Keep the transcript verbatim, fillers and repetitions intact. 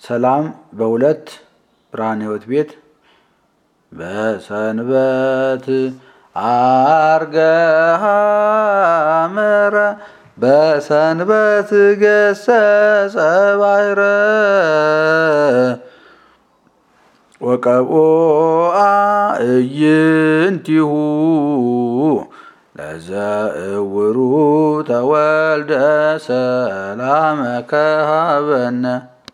ሰላም በሁለት ብርሃነ ሕይወት ቤት በሰንበት አርገሃ ምረ በሰንበት ገሰጸ ባሕረ ወቀብኦአ እይንቲሁ ለዘእውሩ ተወልደ ሰላመከ ሀበነ